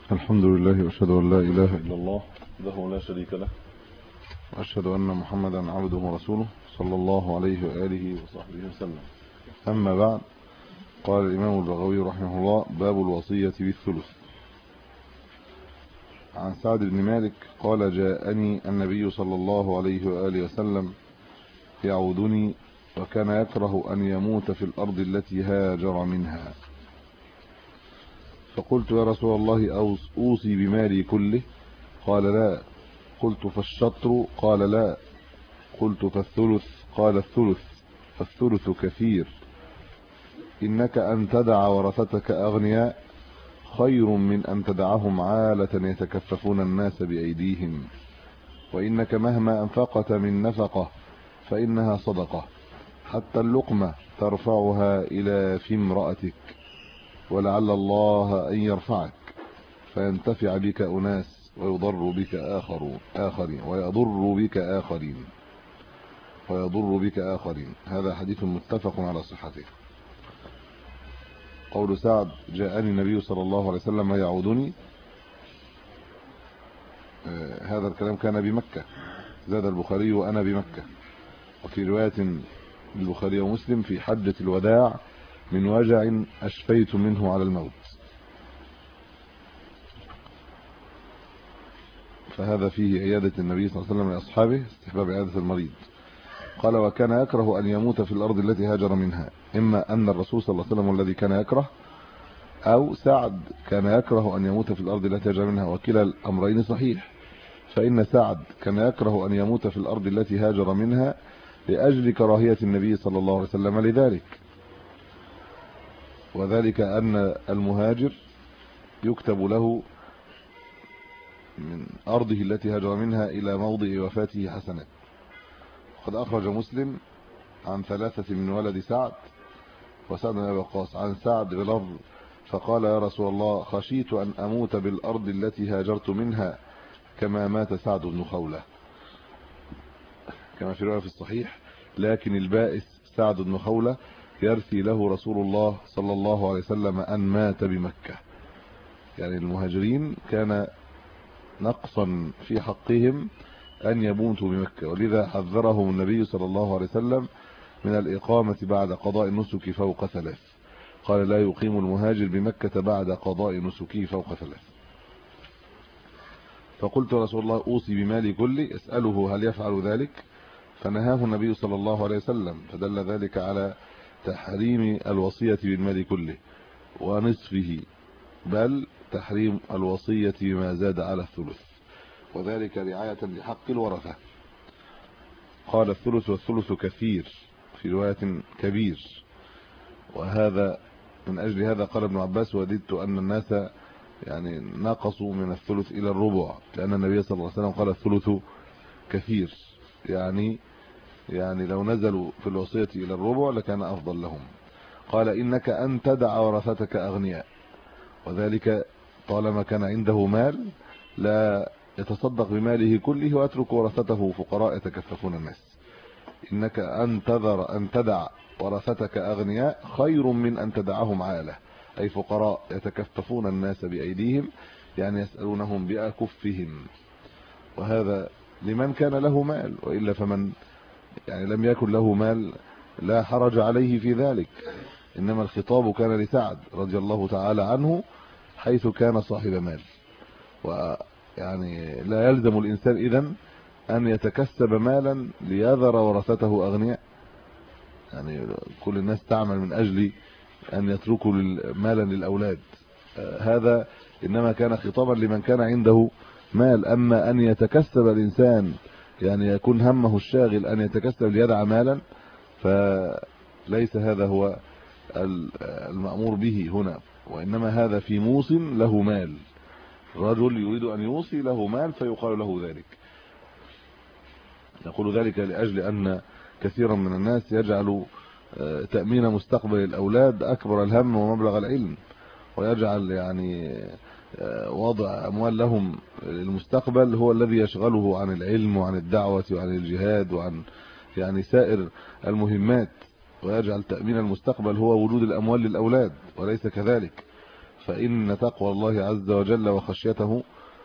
الحمد لله واشهد ان لا اله الا الله وحده لا شريك له واشهد ان محمدا عبده ورسوله صلى الله عليه واله وصحبه وسلم. اما بعد، قال الامام البغوي رحمه الله: باب الوصيه بالثلث. عن سعد بن مالك قال: جاءني النبي صلى الله عليه واله وسلم يعودني وكان يكره ان يموت في الارض التي هاجر منها، فقلت: يا رسول الله، اوصي بمالي كله؟ قال: لا. قلت: فالشطر؟ قال: لا. قلت: فالثلث؟ قال: الثلث، فالثلث كثير. إنك أن تدع ورثتك أغنياء خير من أن تدعهم عالة يتكففون الناس بأيديهم، وإنك مهما أنفقت من نفقة فإنها صدقة، حتى اللقمة ترفعها إلى في امرأتك، ولعل الله أن يرفعك فينتفع بك أناس ويضر بك آخرين ويضر بك آخرين. هذا حديث متفق على صحته. قول سعد: جاءني النبي صلى الله عليه وسلم يعودني، هذا الكلام كان بمكة. زاد البخاري: وأنا بمكة. وفي رواية البخاري ومسلم: في حجة الوداع من وجع أشفيت منه على الموت. فهذا فيه عيادة النبي صلى الله عليه وسلم لأصحابه، استحباب عيادة المريض. قال: وكان يكره أن يموت في الأرض التي هاجر منها. إما أن الرسول صلى الله عليه وسلم الذي كان يكره، أو سعد كان يكره أن يموت في الأرض التي هاجر منها، وكلا الأمرين صحيح. فإن سعد كان يكره أن يموت في الأرض التي هاجر منها لأجل كراهية النبي صلى الله عليه وسلم لذلك، وذلك أن المهاجر يكتب له من أرضه التي هاجر منها إلى موضع وفاته حسنات. قد أخرج مسلم عن 3 من ولد سعد وسعد بن أبي وقاص عن سعد بلفظ: فقال: يا رسول الله، خشيت أن أموت بالأرض التي هاجرت منها كما مات سعد بن خولة، كما في رواية في الصحيح: لكن البائس سعد بن خولة يرثي له رسول الله صلى الله عليه وسلم أن مات بمكة. يعني المهاجرين كان نقصا في حقهم أن يموتوا بمكة، ولذا حذرهم النبي صلى الله عليه وسلم من الإقامة بعد قضاء النسك فوق 3. قال: لا يقيم المهاجر بمكة بعد قضاء نسكه فوق 3. فقلت: يا رسول الله، أوصي بمالي كله؟ اسأله هل يفعل ذلك؟ فنهاه النبي صلى الله عليه وسلم، فدل ذلك على تحريم الوصية بالمال كله ونصفه، بل تحريم الوصية بما زاد على الثلث، وذلك رعاية لحق الورثة. قال: الثلث والثلث كثير، في رواية كبير. وهذا من أجل هذا قال ابن عباس: وددت أن الناس يعني نقصوا من الثلث إلى الربع، لأن النبي صلى الله عليه وسلم قال: الثلث كثير، يعني لو نزلوا في الوصية إلى الربع لكان أفضل لهم. قال: إنك أن تدع ورثتك أغنياء، وذلك طالما كان عنده مال لا يتصدق بماله كله ويترك ورثته فقراء يتكففون الناس. إنك أن تدع ورثتك أغنياء خير من أن تدعهم عالة، أي فقراء يتكففون الناس بأيديهم، يعني يسألونهم بأكفهم. وهذا لمن كان له مال، وإلا فمن يعني لم يكن له مال لا حرج عليه في ذلك. إنما الخطاب كان لسعد رضي الله تعالى عنه حيث كان صاحب مال. ويعني لا يلزم الإنسان إذن أن يتكسب مالا ليذر ورثته أغنياء. يعني كل الناس تعمل من أجل أن يتركوا مالا للأولاد، هذا إنما كان خطابا لمن كان عنده مال. أما أن يتكسب الإنسان، يعني يكون همه الشاغل أن يتكسب ليدع مالا، فليس هذا هو المأمور به هنا، وإنما هذا في موص له مال، رجل يريد أن يوصي له مال فيقال له ذلك. نقول ذلك لأجل أن كثيرا من الناس يجعل تأمين مستقبل الأولاد أكبر الهم ومبلغ العلم، ويجعل يعني وضع أموال لهم للمستقبل هو الذي يشغله عن العلم وعن الدعوة وعن الجهاد وعن يعني سائر المهمات، ويجعل تأمين المستقبل هو وجود الأموال للأولاد، وليس كذلك. فإن تقوى الله عز وجل وخشيته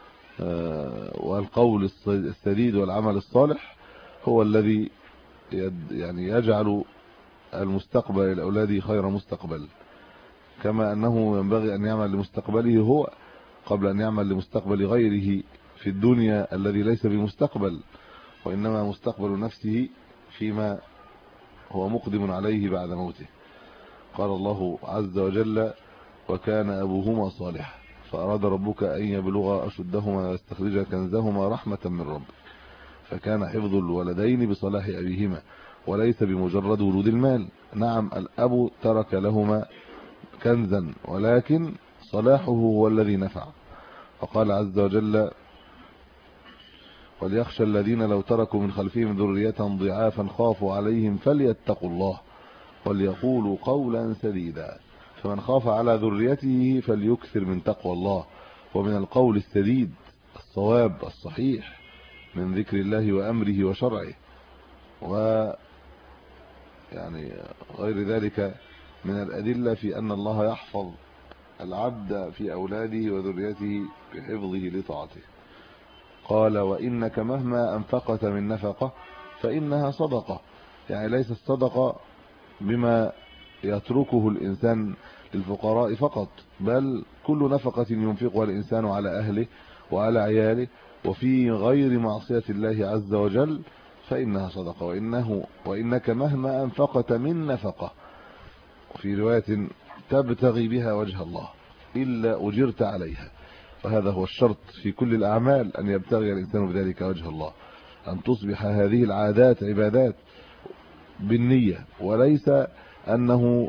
والقول السديد والعمل الصالح هو الذي يعني يجعل المستقبل الأولاد خير مستقبل، كما أنه ينبغي أن يعمل لمستقبله هو قبل أن يعمل لمستقبل غيره في الدنيا الذي ليس بمستقبل، وإنما مستقبل نفسه فيما هو مقدم عليه بعد موته. قال الله عز وجل: وكان أبوهما صالحا فأراد ربك أن يبلغا أشدهما ويستخرجا كنزهما رحمة من ربك، فكان حفظ الولدين بصلاح أبيهما وليس بمجرد ورود المال. نعم الأب ترك لهما كنزا ولكن صلاحه هو الذي نفع. فقال عز وجل: وليخشى الذين لو تركوا من خلفهم ذرية ضعافا خافوا عليهم فليتقوا الله وليقولوا قولا سديدا. فمن خاف على ذريته فليكثر من تقوى الله ومن القول السديد الصواب الصحيح من ذكر الله وأمره وشرعه، يعني غير ذلك من الأدلة في أن الله يحفظ العبد في أولاده وذريته بحفظه لطاعته. قال: وإنك مهما أنفقت من نفقة فإنها صدقة، يعني ليس الصدقة بما يتركه الإنسان للفقراء فقط، بل كل نفقة ينفقها الإنسان على أهله وعلى عياله وفي غير معصية الله عز وجل فإنها صدقة. وإنك مهما أنفقت من نفقة، وفي رواية تبتغي بها وجه الله إلا أجرت عليها. وهذا هو الشرط في كل الأعمال، أن يبتغي الإنسان بذلك وجه الله، أن تصبح هذه العادات عبادات بالنية، وليس أنه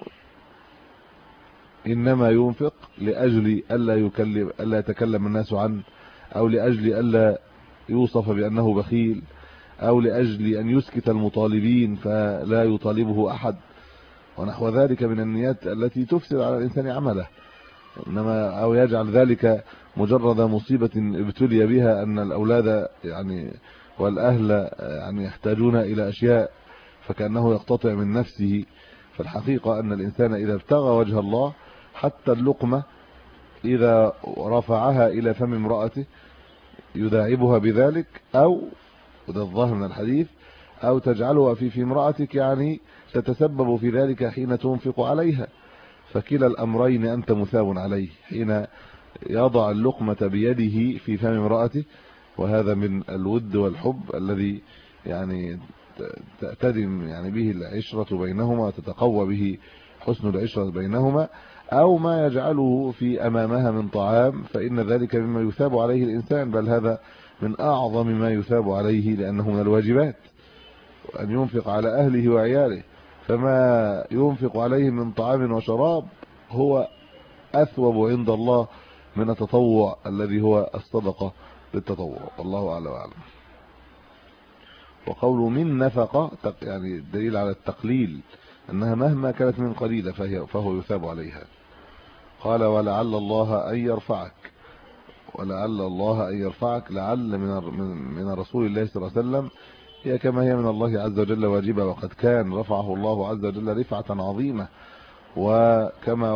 إنما ينفق لأجل ألا يتكلم الناس عنه، أو لأجل ألا يوصف بأنه بخيل، أو لأجل أن يسكت المطالبين فلا يطالبه أحد، ونحو ذلك من النيات التي تفسد على الإنسان عمله. إنما أو يجعل ذلك مجرد مصيبة ابتلي بها أن الأولاد يعني والأهل يعني يحتاجون إلى أشياء فكأنه يقتطع من نفسه. فالحقيقة أن الإنسان إذا ابتغى وجه الله حتى اللقمة إذا رفعها إلى فم امرأته يداعبها بذلك، أو وده الظاهر من الحديث، أو تجعلها في امرأتك، يعني تتسبب في ذلك حين تنفق عليها، فكلا الأمرين أنت مثاب عليه حين يضع اللقمة بيده في فم امرأته. وهذا من الود والحب الذي يعني تأتدم يعني به العشرة بينهما وتتقوى به حسن العشرة بينهما، أو ما يجعله في أمامها من طعام، فإن ذلك مما يثاب عليه الإنسان، بل هذا من أعظم ما يثاب عليه لأنه من الواجبات أن ينفق على أهله وعياله. فما ينفق عليهم من طعام وشراب هو أثوب عند الله من التطوع الذي هو الصدقة للتطوع، والله أعلم وأعلم. وقوله من نفقة يعني دليل على التقليل، أنها مهما كانت من قليلة فهو يثاب عليها. قال: ولعل الله أن يرفعك، ولعل الله أن يرفعك، لعل من رسول الله صلى الله عليه وسلم هي كما هي من الله عز وجل واجبة، وقد كان رفعه الله عز وجل رفعة عظيمة، وكما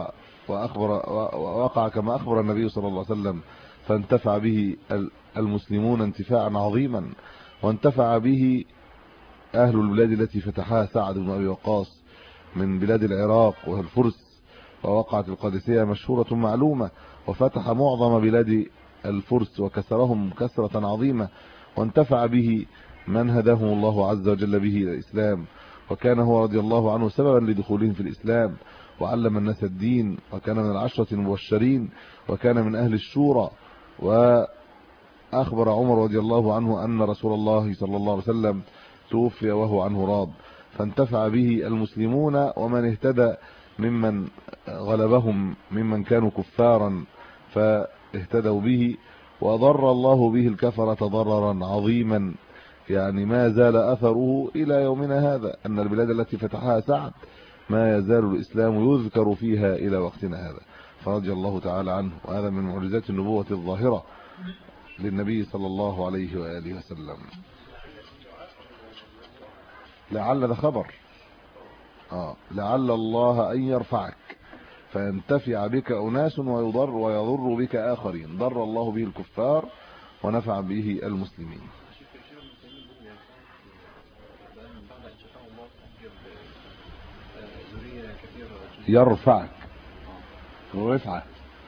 وقع كما أخبر النبي صلى الله عليه وسلم، فانتفع به المسلمون انتفاعا عظيما، وانتفع به أهل البلاد التي فتحها سعد بن أبي وقاص من بلاد العراق والفرس، ووقعت القادسية مشهورة معلومة، وفتح معظم بلاد الفرس وكسرهم كسرة عظيمة، وانتفع به من هداهم الله عز وجل به إلى الإسلام، وكان هو رضي الله عنه سببا لدخولهم في الإسلام، وعلم الناس الدين، وكان من العشرة المبشرين، وكان من أهل الشورى. وأخبر عمر رضي الله عنه أن رسول الله صلى الله عليه وسلم توفي وهو عنه راض، فانتفع به المسلمون، ومن اهتدى ممن غلبهم ممن كانوا كفارا فاهتدوا به، وضر الله به الكفرة ضررا عظيما، يعني ما زال أثره إلى يومنا هذا، أن البلاد التي فتحها سعد ما يزال الإسلام يذكر فيها إلى وقتنا هذا، فرضي الله تعالى عنه. وهذا من معجزات النبوة الظاهرة للنبي صلى الله عليه وآله وسلم. لعل ده خبر، لعل الله أن يرفعك، فينتفع بك أناس ويضر بك آخرين. ضر الله به الكفار ونفع به المسلمين. يرفعك ورفعة،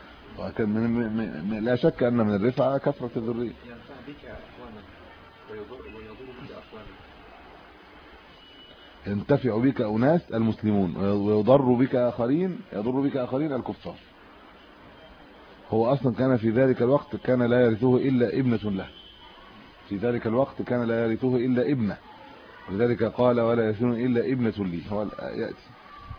لا شك أن من الرفعة كثرة الذرية. ينفع بك أقواما ويضر بك أقواما. ينتفع بك أناس المسلمون ويضر بك آخرين، يضر بك آخرين الكفار. هو أصلا كان في ذلك الوقت كان لا يرثه إلا ابنة له، في ذلك الوقت كان لا يرثه إلا ابنة، ولذلك قال ولا يرثون إلا ابنة لي. هو يأتي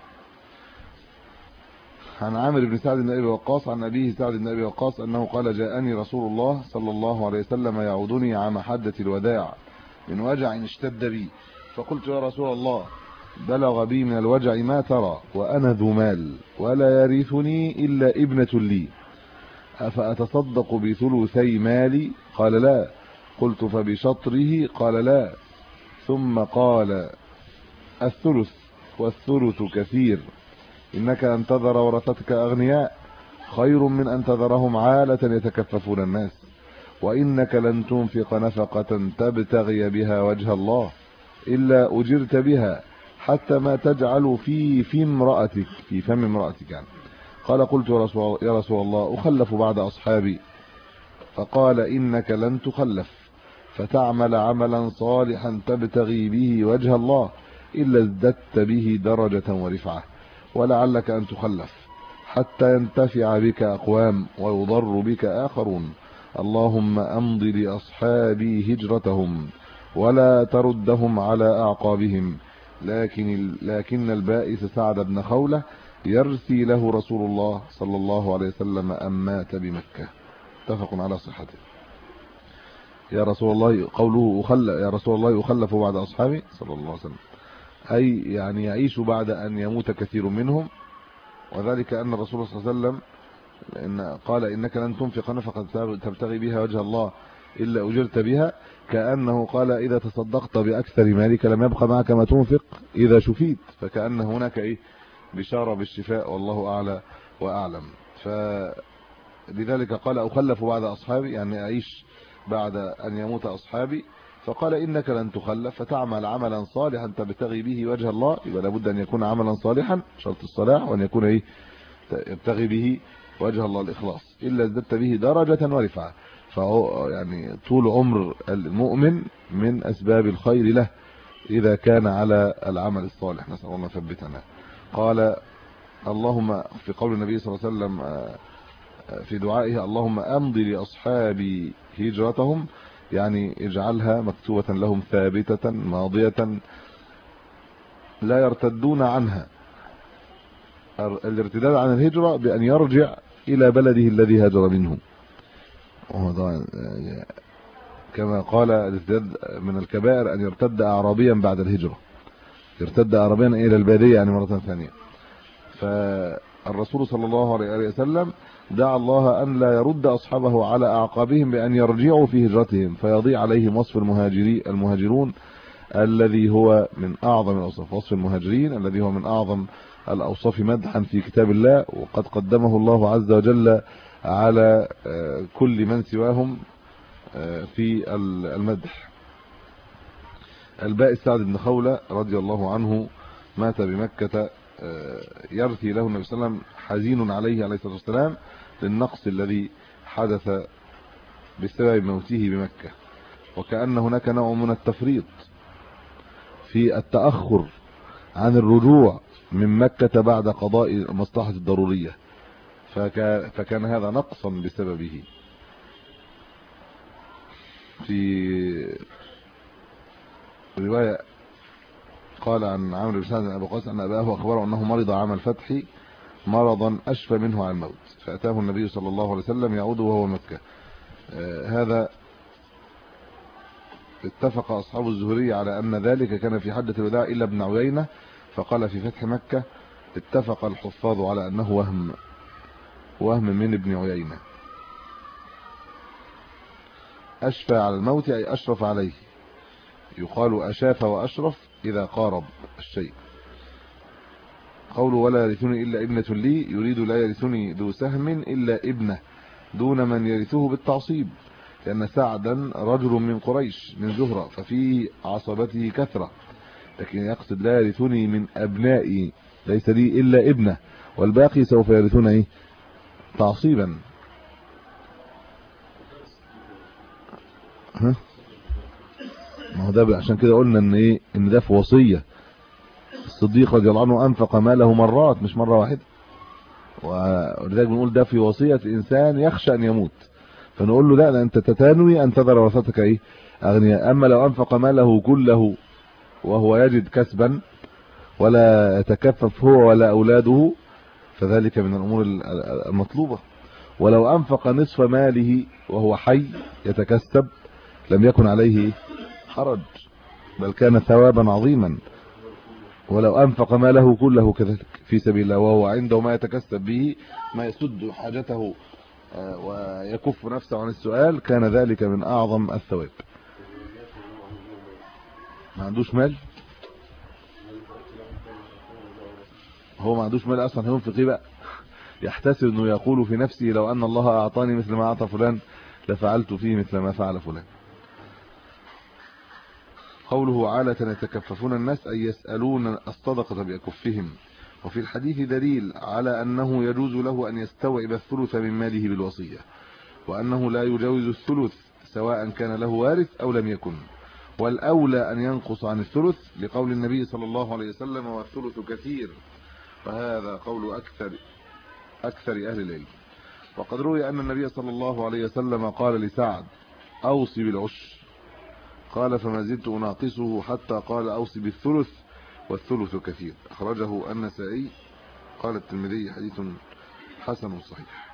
عن عامر بن سعد بن أبي وقاص عن أبيه سعد بن أبي وقاص أنه قال جاءني رسول الله صلى الله عليه وسلم يعودني عام حجة الوداع من وجع اشتد بي، فقلت يا رسول الله بلغ بي من الوجع ما ترى وأنا ذو مال ولا يرثني إلا ابنة لي، أفأتصدق بثلثي مالي؟ قال لا. قلت فبشطره؟ قال لا. ثم قال الثلث والثلث كثير، إنك أن تذر ورثتك أغنياء خير من أن تذرهم عالة يتكففون الناس، وإنك لن تنفق نفقة تبتغي بها وجه الله إلا أجرت بها حتى ما تجعل في فم امرأتك يعني. قال قلت يا رسول الله أخلف بعد أصحابي؟ فقال إنك لن تخلف فتعمل عملا صالحا تبتغي به وجه الله إلا ازددت به درجة ورفعة، ولعلك أن تخلف حتى ينتفع بك أقوام ويضر بك آخرون. اللهم أمض لأصحابي هجرتهم ولا تردهم على أعقابهم. لكن البائس سعد بن خولة يرثي له رسول الله صلى الله عليه وسلم أم مات بمكة. اتفق على صحته. يا رسول الله قوله يا رسول الله أخلف بعد أصحابي صلى الله عليه وسلم، أي يعني يعيش بعد أن يموت كثير منهم، وذلك أن الرسول صلى الله عليه وسلم قال إنك لن تنفق نفقة تبتغي بها وجه الله إلا أجرت بها، كأنه قال إذا تصدقت بأكثر مالك لم يبقى معك ما تنفق إذا شفيت، فكأن هناك بشارة بالشفاء والله أعلى وأعلم. فلذلك قال أخلف بعد أصحابي، يعني أعيش بعد أن يموت أصحابي. فقال إنك لن تخلف فتعمل عملا صالحا تبتغي به وجه الله، يبقى لابد أن يكون عملا صالحا شرط الصلاح، وأن يكون يبتغي به وجه الله الإخلاص، إلا ازددت به درجة ورفعة. فهو يعني طول عمر المؤمن من أسباب الخير له إذا كان على العمل الصالح، نسأل الله ثبتنا. قال اللهم في قول النبي صلى الله عليه وسلم في دعائه اللهم أمضي لأصحابي هجرتهم، يعني اجعلها مكتوبة لهم ثابتة ماضية لا يرتدون عنها. الارتداد عن الهجرة بأن يرجع إلى بلده الذي هاجر منه، كما قال الارتداد من الكبائر أن يرتد أعرابيا بعد الهجرة، يرتد أعرابيا إلى البادية يعني مرة ثانية. فالرسول صلى الله عليه وسلم دعا الله أن لا يرد أصحابه على أعقابهم بأن يرجعوا في هجرتهم فيضيع عليهم وصف المهاجرون الذي هو من أعظم الأوصاف، وصف المهاجرين الذي هو من أعظم الأوصاف مدحا في كتاب الله، وقد قدمه الله عز وجل على كل من سواهم في المدح. البائس سعد بن خولة رضي الله عنه مات بمكة، يرثي له النبي صلى الله عليه وسلم حزين عليه الصلاة والسلام للنقص الذي حدث بسبب موته بمكة، وكأن هناك نوع من التفريط في التأخر عن الرجوع من مكة بعد قضاء المصلحة الضرورية، فكان هذا نقصا بسببه. في رواية قال عن عمرو بن سعد بن ابي وقاص ان اباه اخبره انه مرض عام الفتح مرضا اشفى منه عن الموت، فاتاه النبي صلى الله عليه وسلم يعود وهو مكة. هذا اتفق اصحاب الزهري على ان ذلك كان في حجة الوداع الا ابن عيينة، فقال في فتح مكة اتفق الحفاظ على انه وهم من ابن عيينة. اشفى على الموت اي اشرف عليه، يقال اشاف واشرف اذا قارب الشيء. قوله ولا يرثني إلا ابنة لي يريد لا يرثني ذو سهم إلا ابنه دون من يرثه بالتعصيب، لأن سعدا رجل من قريش من زهرة ففي عصبته كثرة، لكن يقصد لا يرثني من أبنائي ليس لي إلا ابنه، والباقي سوف يرثون إيه تعصيبا. ها ما هو ده عشان كده قلنا ان ايه ان ده في وصيه. الصديق رضي الله عنه انفق ماله مرات مش مره واحده، ولذلك بنقول ده في وصيه انسان يخشى ان يموت، فنقول له لا انت تتنوي ان تذر ورثتك ايه اغنياء. اما لو انفق ماله كله وهو يجد كسبا ولا يتكفف هو ولا اولاده فذلك من الامور المطلوبه. ولو انفق نصف ماله وهو حي يتكسب لم يكن عليه حرج بل كان ثوابا عظيما. ولو انفق ماله كله كذلك في سبيل الله وهو عنده ما يتكسب به ما يسد حاجته ويكف نفسه عن السؤال كان ذلك من اعظم الثواب. ما عندوش مال، هو ما عندوش مال اصلا هينفق ايه بقى؟ يحتسب انه يقول في نفسه لو ان الله اعطاني مثل ما اعطى فلان لفعلت فيه مثل ما فعل فلان. قوله عالة يتكففون الناس أي يسألون الصدقة بأكفهم. وفي الحديث دليل على أنه يجوز له أن يستوعب الثلث من ماله بالوصية، وأنه لا يجاوز الثلث سواء كان له وارث أو لم يكن، والأولى أن ينقص عن الثلث لقول النبي صلى الله عليه وسلم والثلث كثير، فهذا قول أكثر أهل العلم. وقد روي أن النبي صلى الله عليه وسلم قال لسعد أوصي بالعشر، قال فما زلت أناقصه حتى قال أوصي بالثلث والثلث كثير. أخرجه النسائي. قال الترمذي حديث حسن صحيح.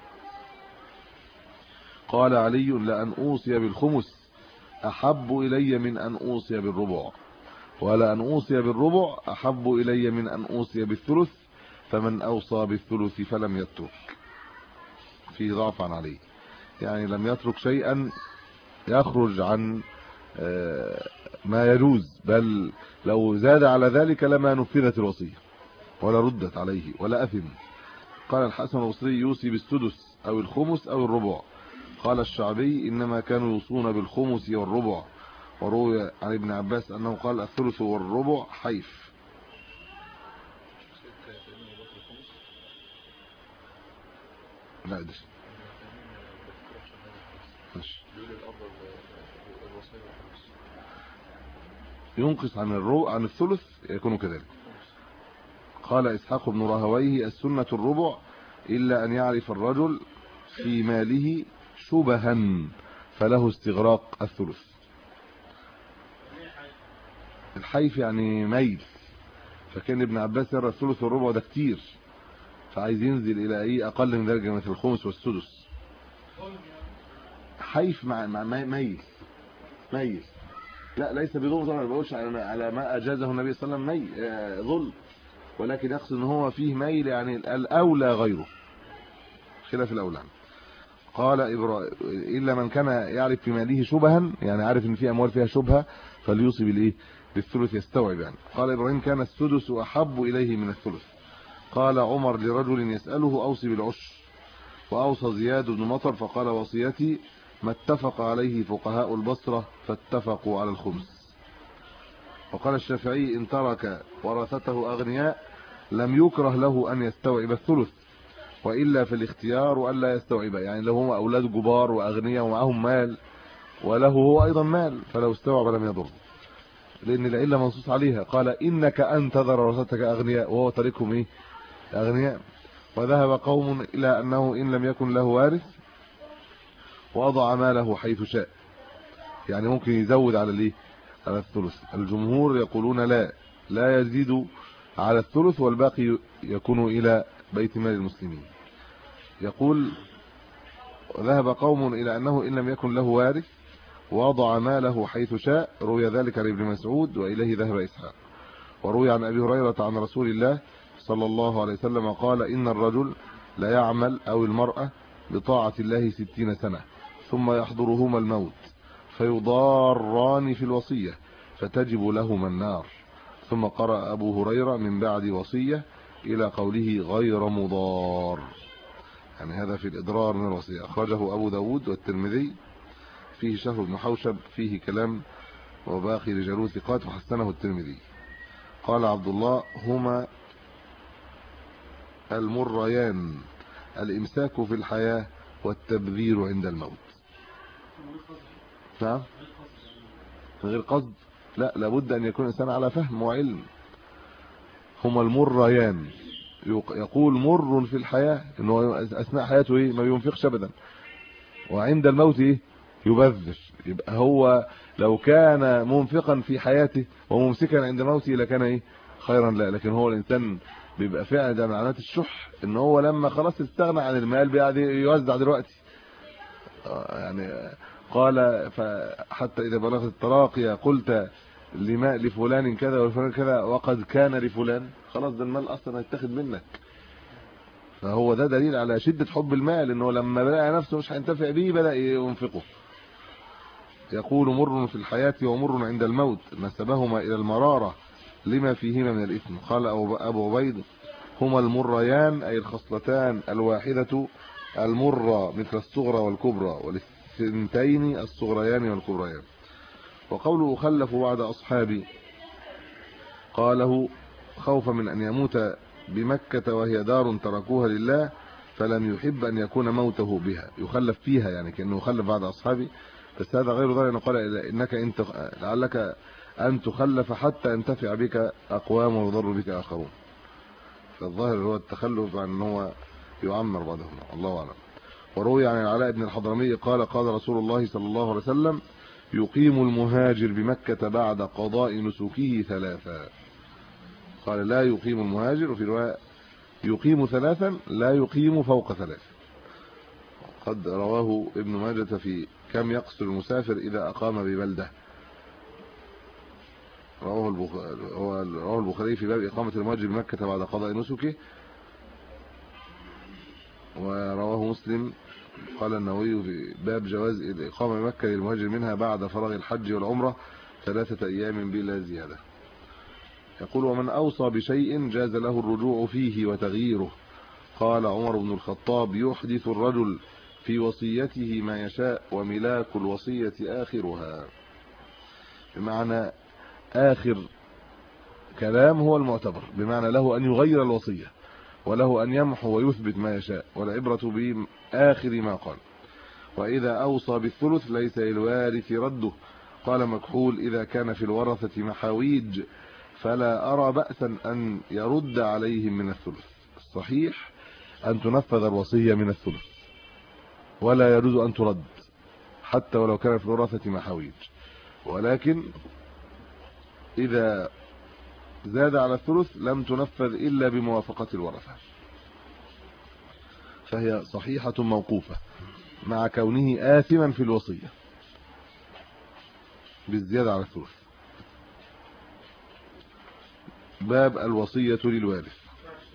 قال علي لأن أوصي بالخمس أحب إلي من أن أوصي بالربع، ولأن أوصي بالربع أحب إلي من أن أوصي بالثلث، فمن أوصى بالثلث فلم يترك. فيه ضعف عن علي، يعني لم يترك شيئا يخرج عن ما يجوز، بل لو زاد على ذلك لما نفذت الوصية ولا ردت عليه ولا أثم. قال الحسن البصري يوصي بالسدس أو الخمس أو الربع. قال الشعبي إنما كانوا يوصون بالخمس والربع. وروي عن ابن عباس أنه قال الثلث والربع حيف. لا ده ينقص عن الثلث يكون كذلك. قال إسحاق بن راهويه السنة الربع إلا أن يعرف الرجل في ماله شبها فله استغراق الثلث. الحيف يعني ميل، فكان ابن عباس يرى الثلث والربع ده كتير فعايز ينزل إلى أي أقل من ذلك مثل الخمس والسدس. حيف مع ميل لا ليس بظلم طبعا، ما بقولش على ما اجازه النبي صلى الله عليه وسلم ظلم، ولكن يقصد ان هو فيه ميل يعني الاولى غيره خلاف الاولى. قال الا من كان يعرف في ماله شبها، يعني عارف ان في اموال فيها شبهه فليوصي بالايه بالثلث يستوعب يعني. قال ابراهيم كان السدس احب اليه من الثلث. قال عمر لرجل يساله اوصي بالعشر، واوصى زياد بن مطر فقال وصيتي ما اتفق عليه فقهاء البصرة فاتفقوا على الخمس. وقال الشافعي إن ترك ورثته أغنياء لم يكره له أن يستوعب الثلث، وإلا في الاختيار ألا يستوعب، يعني لو هم أولاد كبار وأغنياء ومعهم مال وله هو أيضا مال فلو استوعب لم يضر، لأن العلة منصوص عليها. قال إنك أن تذر ورثتك أغنياء وهو تركهم إيه أغنياء. وذهب قوم إلى أنه إن لم يكن له وارث وضع ماله حيث شاء، يعني ممكن يزود على الايه على الثلث. الجمهور يقولون لا يزيد على الثلث والباقي يكون الى بيت مال المسلمين. يقول ذهب قوم الى انه ان لم يكن له وارث وضع ماله حيث شاء، روي ذلك عن ابن مسعود واليه ذهب اسحاق. وروي عن ابي هريره عن رسول الله صلى الله عليه وسلم قال ان الرجل لا يعمل او المرأة بطاعة الله 60 سنة ثم يحضرهما الموت فيضاران في الوصية فتجب لهما النار. ثم قرأ أبو هريرة من بعد وصية إلى قوله غير مضار، يعني هذا في الإضرار من الوصية. أخرجه أبو داود والترمذي، فيه شهر بن حوشب، فيه كلام وباقي رجاله ثقات، وحسنه الترمذي. قال عبد الله: هما المريان الإمساك في الحياة والتبذير عند الموت. نعم، من غير قصد، لا، لابد أن يكون الإنسان على فهم وعلم. هما المريان، يقول مر في الحياة انه اثناء حياته ايه؟ ما بينفقش ابدا، وعند الموت ايه؟ يبذر. يبقى هو لو كان منفقا في حياته وممسكا عند موته لكان ايه؟ خيرا لا. لكن هو الانسان بيبقى فعلا ده من علامات الشح، ان هو لما خلاص استغنى عن المال بيقعد يوزع دلوقتي. يعني قال: فحتى اذا بلغت التراقي قلت لفلان كذا وفلان كذا وقد كان لفلان، خلاص ده المال اصلا هيتاخد منك. فهو ده دليل على شدة حب المال، انه لما لقى نفسه مش هينتفع بيه بدأ ينفقه. يقول: مر في الحياة ومر عند الموت، نسبهما الى المرارة لما فيهما من الاثم. قال ابو عبيد: هما المريان، اي الخصلتان الواحدة المرة مثل الصغرى والكبرى، والثنتين الصغريان والكبريان. وقوله خلف بعد اصحابي قاله خوفا من ان يموت بمكة وهي دار تركوها لله، فلم يحب ان يكون موته بها، يخلف فيها، يعني كانه يخلف بعد اصحابه. بس هذا غير ذلك، قال: انك انت لعلك ان تخلف حتى ينتفع بك اقوام ويضر بك اخرون. فالظاهر هو التخلف عن ان هو يعمر بعدهم، الله اعلم. وروي عن العلاء بن الحضرمي قال: قال رسول الله صلى الله عليه وسلم: يقيم المهاجر بمكة بعد قضاء نسكه ثلاثا. قال: لا يقيم المهاجر، وفي رواية يقيم ثلاثا لا يقيم فوق ثلاث. قد رواه ابن ماجه في كم يقصر المسافر إذا أقام ببلدة. رواه البخاري في باب إقامة المهاجر بمكة بعد قضاء نسكه. ورواه مسلم قال النووي في باب جواز الإقامة بمكة للمهاجر منها بعد فراغ الحج والعمرة 3 أيام بلا زيادة. يقول: ومن أوصى بشيء جاز له الرجوع فيه وتغييره. قال عمر بن الخطاب: يحدث الرجل في وصيته ما يشاء، وملاك الوصية آخرها. بمعنى آخر كلام هو المعتبر، بمعنى له أن يغير الوصية، وله أن يمحو ويثبت ما يشاء، والعبرة بآخر ما قال. وإذا أوصى بالثلث ليس للوارث رده. قال مكحول: إذا كان في الورثة محاويج فلا أرى بأسا أن يرد عليهم من الثلث. الصحيح أن تنفذ الوصية من الثلث، ولا يجوز أن ترد حتى ولو كان في الورثة محاويج. ولكن إذا زاد على الثلث لم تنفذ إلا بموافقة الورثة، فهي صحيحة موقوفة مع كونه آثما في الوصية بالزيادة على الثلث. باب الوصية للوارث.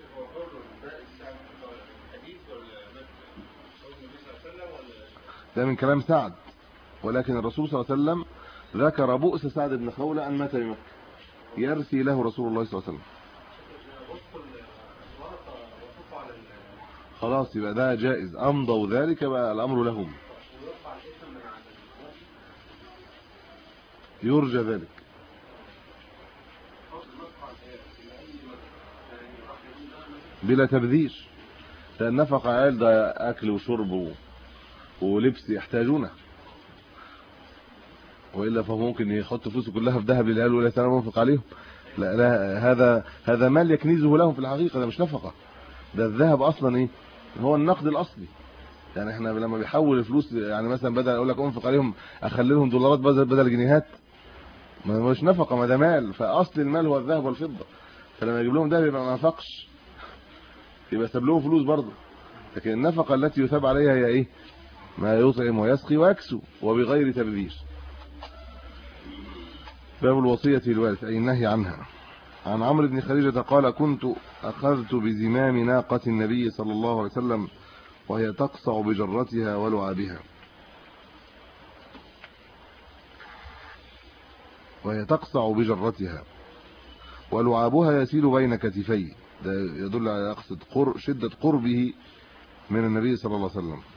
ده من كلام سعد، ولكن الرسول صلى الله عليه وسلم ذكر بؤس سعد بن خولة أن مات بمكة، يرثي له رسول الله صلى الله عليه وسلم. خلاص يبقى ده جائز، أمضوا ذلك بقى الأمر لهم، يرجى ذلك. بلا تبذير، لأن نفقة عيال ده أكل وشرب ولبس يحتاجونه، وإلا فهو ممكن يحط فلوسه كلها في ذهب للعيال ولا سنة منفق عليهم. لا لا، هذا مال يكنزه لهم في الحقيقة، ده مش نفقة. ده الذهب أصلا إيه؟ هو النقد الأصلي. يعني احنا لما بيحول الفلوس، يعني مثلا بدل اقول لك انفق عليهم اخلي لهم دولارات بدل جنيهات، ما مش نفقه، ما ده مال. فاصل المال هو الذهب والفضه، فلما يجيب لهم ده يبقى ما نفقش، يبقى ساب لهم فلوس برضه. لكن النفقه التي يثاب عليها هي ايه؟ ما يطعم ويسقي ويكسو وبغير تبذير. باب الوصيه للوارث، اي النهي عنها. عن عمرو بن خديجه قال: كنت اخذت بزمام ناقه النبي صلى الله عليه وسلم وهي تقصع بجرتها ولعابها، ولعابها يسيل بين كتفي، ده يدل على يقصد شدة قربه من النبي صلى الله عليه وسلم.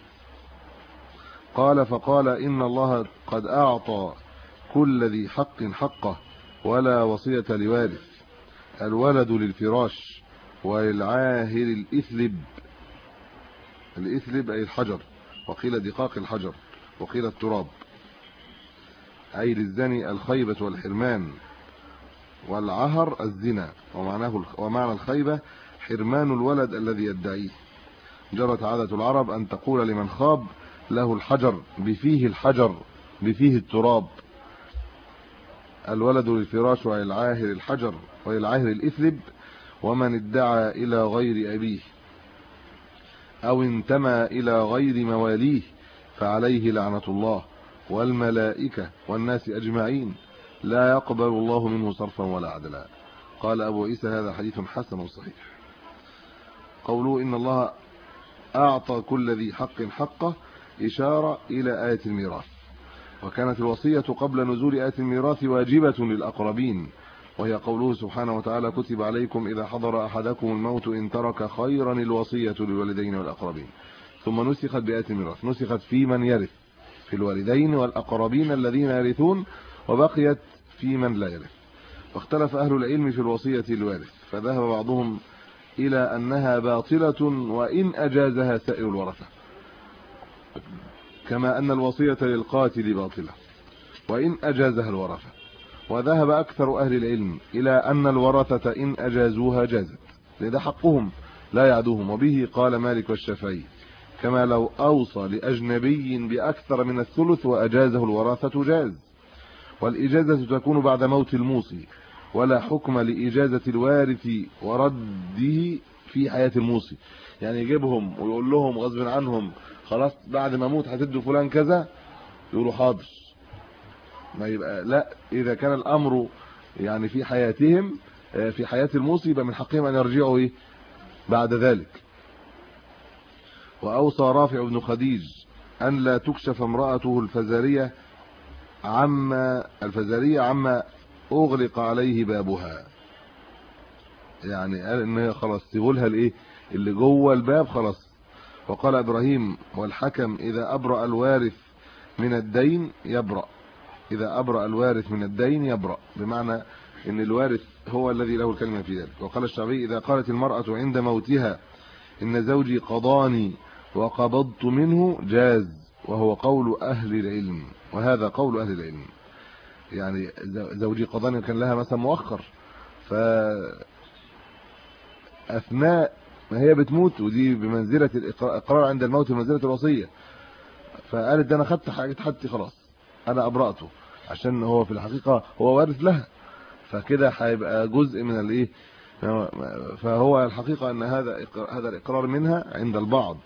قال فقال إن الله قد أعطى كل ذي حق حقه ولا وصية لوارث، الولد للفراش وللعاهر الإثلب، الإثلب أي الحجر، وقيل دقاق الحجر، وقيل التراب، أي للزني الخيبة والحرمان، والعهر الزنا، ومعنى الخيبة حرمان الولد الذي يدعيه. جرت عادة العرب أن تقول لمن خاب له الحجر بفيه الحجر بفيه التراب، الولد للفراش وللعاهر الحجر وللعاهر الإثلب، ومن ادعى إلى غير أبيه أو انتمى إلى غير مواليه فعليه لعنة الله والملائكة والناس أجمعين، لا يقبل الله منه صرفا ولا عدلا. قال أبو عيسى هذا حديث حسن صحيح. قوله إن الله أعطى كل ذي حق حقه إشارة إلى آية الميراث، وكانت الوصية قبل نزول آية الميراث واجبة للأقربين، وهي قوله سبحانه وتعالى كتب عليكم إذا حضر أحدكم الموت إن ترك خيرا الوصية للوالدين والأقربين، ثم نسخت بآية الميراث، نسخت في من يرث في الوالدين والأقربين الذين يرثون، وبقيت في من لا يرث. واختلف أهل العلم في الوصية للوارث، فذهب بعضهم إلى أنها باطلة وإن أجازها سائر الورثة، كما أن الوصية للقاتل باطلة وإن أجازها الورثة. وذهب أكثر أهل العلم إلى أن الورثة إن أجازوها جازت، لذا حقهم لا يعدوهم، وبه قال مالك والشافعي، كما لو أوصى لأجنبي بأكثر من الثلث وأجازه الورثة جاز. والإجازة تكون بعد موت الموصي، ولا حكم لإجازة الوارث ورده في حياة الموصي، يعني يجيبهم ويقول لهم غصب عنهم خلاص بعد ما اموت هتدوا فلان كذا، يقولوا حاضر، ما يبقى لا، إذا كان الأمر يعني في حياتهم في حياة الموصي يبقى من حقهم أن يرجعوا إيه بعد ذلك. وأوصى رافع بن خديج أن لا تكشف امرأته الفزارية عما أغلق عليه بابها، يعني قال إن هي خلاص سيبولها الإيه اللي جوه الباب خلاص. وقال إبراهيم والحكم إذا أبرأ الوارث من الدين يبرأ، إذا أبرأ الوارث من الدين يبرأ، بمعنى إن الوارث هو الذي له الكلمة في ذلك. وقال الشعبي إذا قالت المرأة عند موتها إن زوجي قضاني وقبضت منه جاز، وهو قول أهل العلم، وهذا قول أهل العلم، يعني زوجي قضاني كان لها مثلا مؤخر، فأثناء ما هي بتموت، ودي بمنزلة الإقرار عند الموت بمنزلة الوصية، فقالت ده أنا خدت حاجتي خلاص أنا أبرأته، عشان هو في الحقيقة هو وارث لها، فكده هيبقى جزء من الايه، فهو الحقيقة ان هذا الاقرار منها عند البعض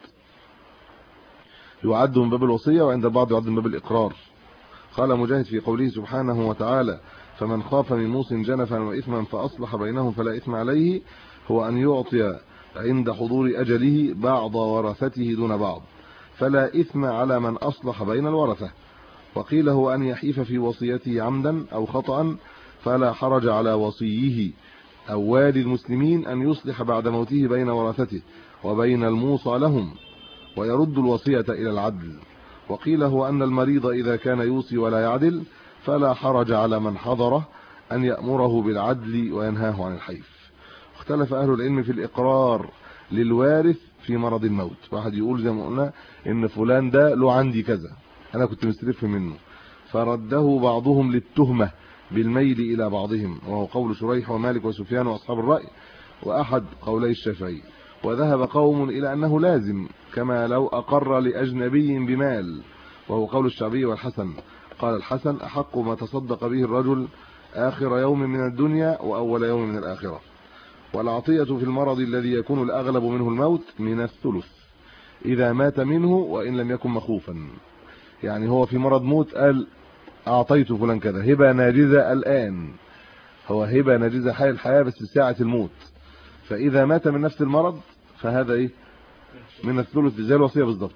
يعد من باب الوصية، وعند البعض يعد من باب الاقرار. قال مجاهد في قوله سبحانه وتعالى فمن خاف من موص جنفا واثما فاصلح بينهم فلا اثم عليه، هو ان يعطي عند حضور اجله بعض ورثته دون بعض، فلا اثم على من اصلح بين الورثة. وقيل هو ان يحيف في وصيته عمدا او خطأ، فلا حرج على وصيه أو والي المسلمين أن يصلح بعد موته بين ورثته وبين الموصى لهم، ويرد الوصية إلى العدل. وقيل هو أن المريض إذا كان يوصي ولا يعدل فلا حرج على من حضره أن يأمره بالعدل وينهاه عن الحيف. اختلف أهل العلم في الإقرار للوارث في مرض الموت، واحد يقول زي ما قلنا إن فلان ده له عندي كذا أنا كنت مستلف منه، فرده بعضهم للتهمة بالميل إلى بعضهم، وهو قول شريح ومالك وسفيان وأصحاب الرأي وأحد قولي الشافعي. وذهب قوم إلى أنه لازم، كما لو أقر لأجنبي بمال، وهو قول الشعبي والحسن. قال الحسن أحق ما تصدق به الرجل آخر يوم من الدنيا وأول يوم من الآخرة. والعطية في المرض الذي يكون الأغلب منه الموت من الثلث إذا مات منه وإن لم يكن مخوفا، يعني هو في مرض موت قال أعطيت فلان كذا هبة ناجزة الآن، هو هبة ناجزة حال الحياة بس ساعة الموت، فإذا مات من نفس المرض فهذا إيه من الثلث زي الوصية بالضبط.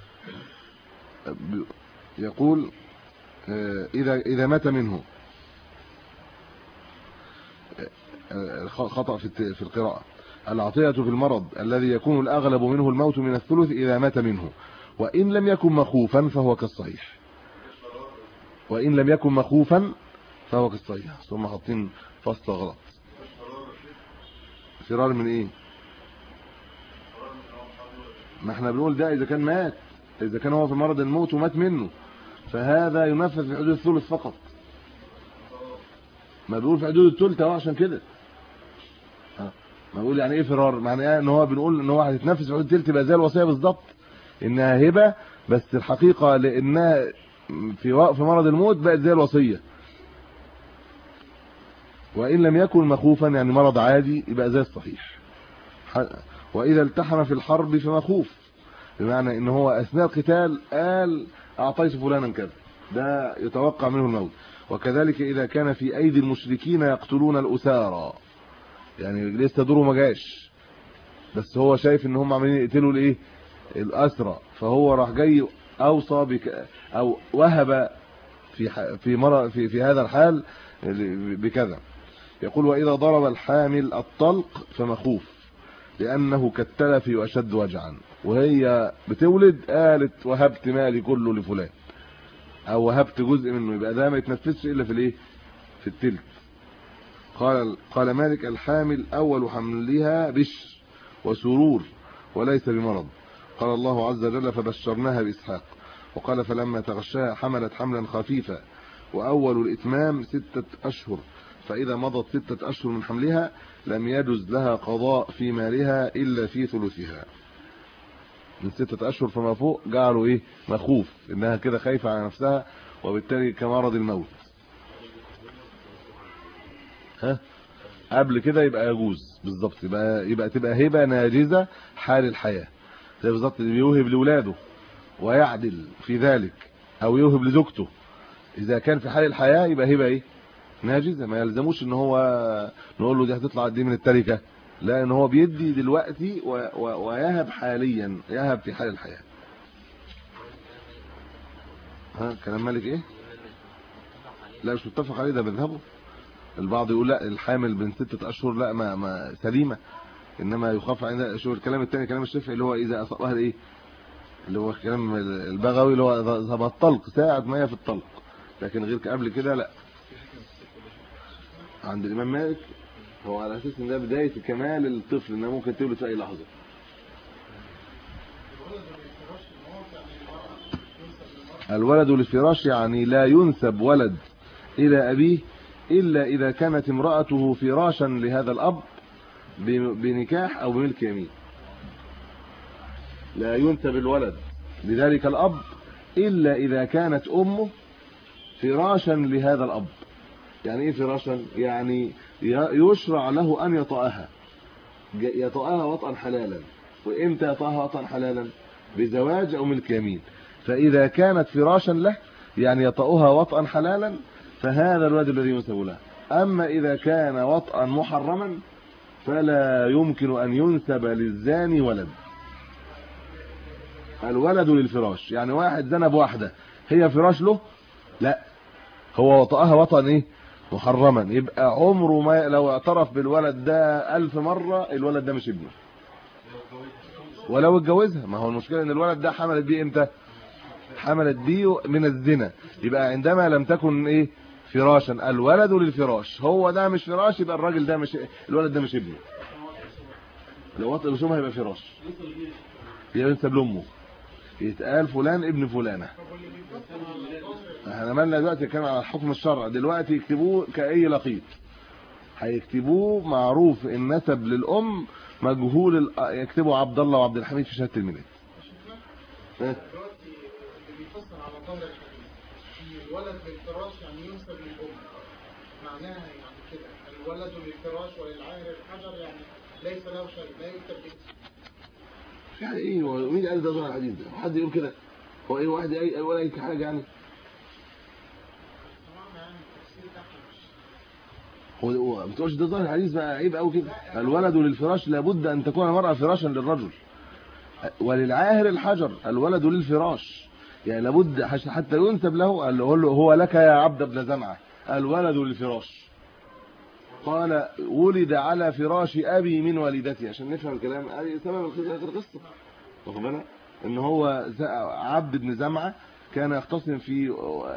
يقول إذا مات منه خطأ في القراءة. العطية في المرض الذي يكون الأغلب منه الموت من الثلث إذا مات منه، وإن لم يكن مخوفا فهو كالصحيح. وإن لم يكن مخوفا فهو كالصحيح. ثم حاطين فصل غلط. فرار من ايه؟ ما احنا بنقول ده اذا كان مات، اذا كان هو في مرض الموت ومات منه فهذا ينفذ في حدود الثلث فقط. ما بيقول في حدود الثلث اهو عشان كده. ما بيقول يعني ايه فرار؟ معناه ان هو بنقول ان هو هتتنفذ في حدود الثلث يبقى زي الوصيه بالظبط، انها هبه، بس الحقيقه لانها في مرض الموت بقت زي الوصيه. وإن لم يكن مخوفا يعني مرض عادي يبقى زي الصحيح. وإذا التحم في الحرب فمخوف، بمعنى ان هو اثناء القتال قال اعطيت فلانا كذا، ده يتوقع منه الموت. وكذلك اذا كان في ايدي المشركين يقتلون الاسارى، يعني لسه دوره ما جاش بس هو شايف ان هم عمالين يقتلوا الايه الاسرى، فهو راح جاي اوصى او وهب في هذا الحال بكذا. يقول واذا ضرب الحامل الطلق فمخوف لانه كالتلف واشد وجعا، وهي بتولد قالت وهبت مالي كله لفلان او وهبت جزء منه، يبقى ده ما يتنفذش الا في الايه في التلت. قال مالك الحامل اول حملها بشر وسرور وليس بمرض. قال الله عز وجل فبشرناها باسحاق. وقال فلما تغشاها حملت حملا خفيفا واول الاتمام 6 اشهر، فاذا مضت 6 اشهر من حملها لم يجوز لها قضاء في مالها الا في ثلثها. من 6 اشهر فما فوق جعلوا ايه مخوف، انها كده خايفه على نفسها وبالتالي كمرض الموت. قبل كده يبقى يجوز بالظبط، يبقى تبقى هبه ناجزه حال الحياه، زي بالظبط اللي بيوهب لاولاده ويعدل في ذلك او يوهب لزوجته. اذا كان في حال الحياه يبقى هبه ايه ناجزه، ما يلزموش ان هو نقول له دي هتطلع قد ايه من التركه، لا، ان هو بيدي دلوقتي ويهب حاليا، يهب في حال الحياه. كلام مالك ايه؟ لا مش متفق عليه، ده مذهبه. البعض يقول لا الحامل بين 6 اشهر لا ما سليمه، انما يخاف عند شو. الكلام الثاني كلام الشافعي اللي هو اذا اصابها الايه اللي هو كلام البغوي اللي هو ذهب الطلق ساعه ما هي في الطلق، لكن غير قبل كده لا. عند الامام مالك هو على اساس ان ده بدايه كمال الطفل، انه ممكن تولد في اي لحظه. الولد للفراش يعني لا ينسب ولد الى ابيه الا اذا كانت امراته فراشا لهذا الاب بنكاح او بملك يمين. لا ينسب الولد لذلك الاب الا اذا كانت امه فراشا لهذا الاب. يعني ايه فراشا؟ يعني يشرع له ان يطأها وطئا حلالا. وامتى يطأها وطئا حلالا؟ بزواج او ملك يمين. فاذا كانت فراشا له يعني يطأها وطئا حلالا فهذا الولد الذي ينسب له. اما اذا كان وطئا محرما فلا يمكن ان ينسب للزاني ولد. الولد للفراش يعني واحد زنى بواحده هي فراش له، لا، هو وطأها وطئا ايه محرما، يبقى عمره ما لو اعترف بالولد ده 1000 مره الولد ده مش ابنه ولو اتجوزها. ما هو المشكله ان الولد ده حملت بيه امتى؟ حملت بيه من الزنا، يبقى عندما لم تكن ايه فراشا. الولد للفراش، هو ده مش فراش يبقى الراجل ده مش، الولد ده مش ابنه. لو وطئ بشومها يبقى فراش، ينسب لامه، يتقال فلان ابن فلانه. احنا مالنا دلوقتي كان على الحكم الشرعي، دلوقتي يكتبوه كاي لقيط، هيكتبوه معروف النسب للام مجهول يكتبوا عبد الله وعبد الحميد في شهاده الميلاد. بيفسر على ظاهر الحديث الولد للفراش يعني ينسب للام، معناها يعني كده الولد للفراش وللعاهر الحجر يعني ليس له شيء، لا يكتب اسمه. يعني ايه مين قال ده ظاهر الحديث ده؟ حد يقول كده؟ هو ايه واحد اي ولا اي حاجه يعني؟ هو ما بتقولش ده ظاهر الحديث بقى عيب قوي كده. الولد للفراش لابد ان تكون المراه فراشا للرجل، وللعاهر الحجر. الولد للفراش يعني لابد حتى ينسب له، قال له هو لك يا عبد ابن زمعه، الولد للفراش. قال ولد على فراش ابي من والدتي، عشان نفهم الكلام سبب القصه. واخد بالك ان هو عبد بن زمعه كان يختصم في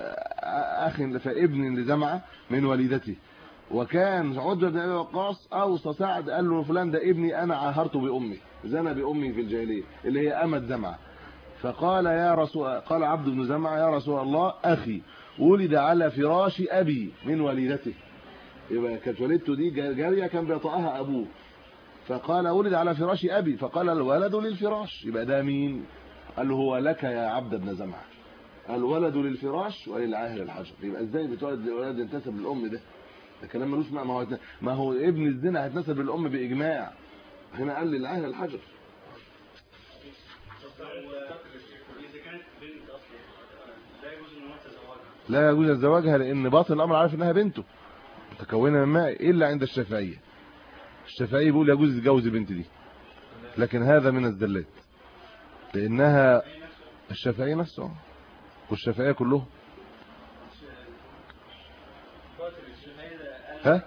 فابن لزمعه من والدته، وكان عتبة بن ابي وقاص اوصى سعد قال له فلان ده ابني انا عاهرته بامي، زنى بامي في الجاهليه اللي هي امت زمعه. فقال قال عبد بن زمعه يا رسول الله اخي ولد على فراش ابي من والدته، يبقى كانت والدته دي جاريه كان بيطأها ابوه، فقال ولد على فراش ابي، فقال الولد للفراش، يبقى ده مين؟ قال له هو لك يا عبد بن زمعه، الولد للفراش وللعاهر الحجر. يبقى ازاي بتولد الولد ينتسب للام؟ ده كلام ملوش معنى. ما هو ابن الزنا هيتنسب للام باجماع، هنا قال للعاهر الحجر. لا يجوز زواجها لان باطن الامر عارف انها بنته متكونه من ماء، الا عند الشافعيه. الشافعي بيقول يجوز يتجوز البنت دي، لكن هذا من الزلات لانها الشافعي نفسه والشافعيه كلهم. ها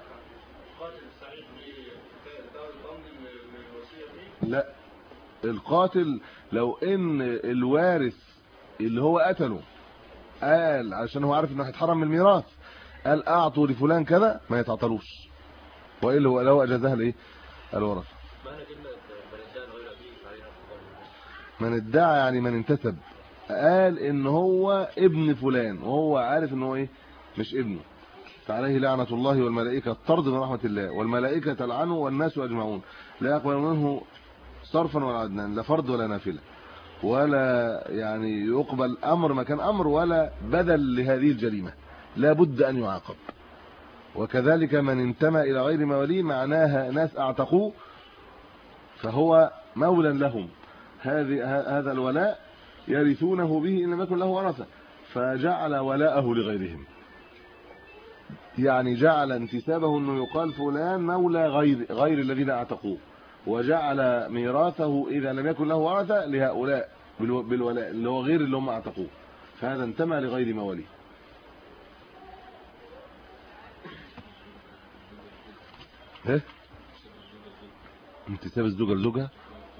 لا، القاتل لو ان الوارث اللي هو قتله قال عشان هو عارف انه هيتحرم من الميراث قال اعطوا لفلان كذا ما يتعطلوش، والا هو لو اجازها الايه الورثه. من ادعى يعني من انتسب، قال ان هو ابن فلان وهو عارف ان هو ايه مش ابنه، فعليه لعنه الله والملائكه طرد من رحمه الله، والملائكه تلعنه والناس اجمعون، لا يقبل منه صرفا ولا عدلا، لا فرض ولا نافله، ولا يعني يقبل امر مكان امر ولا بدل لهذه الجريمه، لا بد ان يعاقب. وكذلك من انتمى الى غير مواليه معناها ناس اعتقوه فهو مولى لهم، هذا الولاء يرثونه به ان لم يكن له ورثه، فجعل ولاءه لغيرهم، يعني جعل انتسابه انه يقال فلان مولى غير الذين اعتقوه، وجعل ميراثه اذا لم يكن له ورثه لهؤلاء بالولاء اللي هو غير اللي هم اعتقوه، فهذا انتمى لغير مواليه. ايه انتساب الزوجه لزوجها؟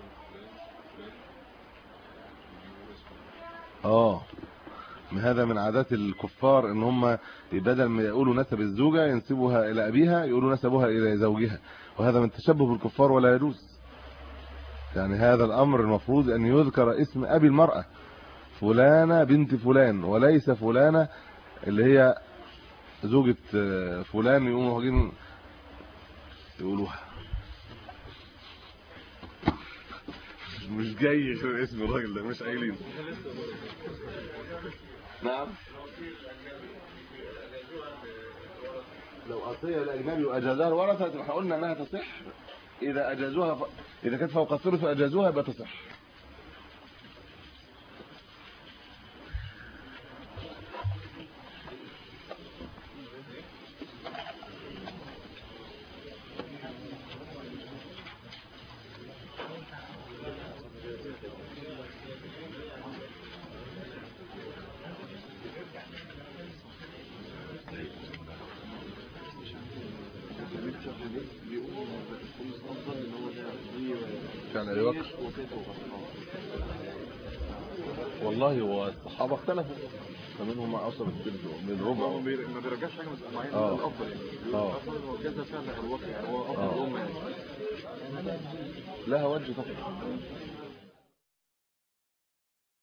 هذا من عادات الكفار ان هم بدل ما يقولوا نسب الزوجه ينسبوها الى ابيها يقولوا نسبوها الى زوجها، وهذا من تشبه بالكفار ولا يجوز. يعني هذا الامر المفروض ان يذكر اسم ابي المراه فلانه بنت فلان، وليس فلانه اللي هي زوجة فلان يقوموا واخدين يقولوها. مش جاي غير اسم الراجل ده مش قايلين. نعم لو اصيه الاجنبي واجازها الورثه احنا قلنا انها تصح اذا اجازوها اذا كانت فوق الثلث واجازوها يبقى تصح. كان ابي بكر والله هو الصحابه اختلفوا فمنهم ما اوصل من ربع ما بيرجعش حاجه بس معين الافضل يعني الافضل هو كذا فعلا ابو بكر يعني هو افضل يعني لها وجه طبعا.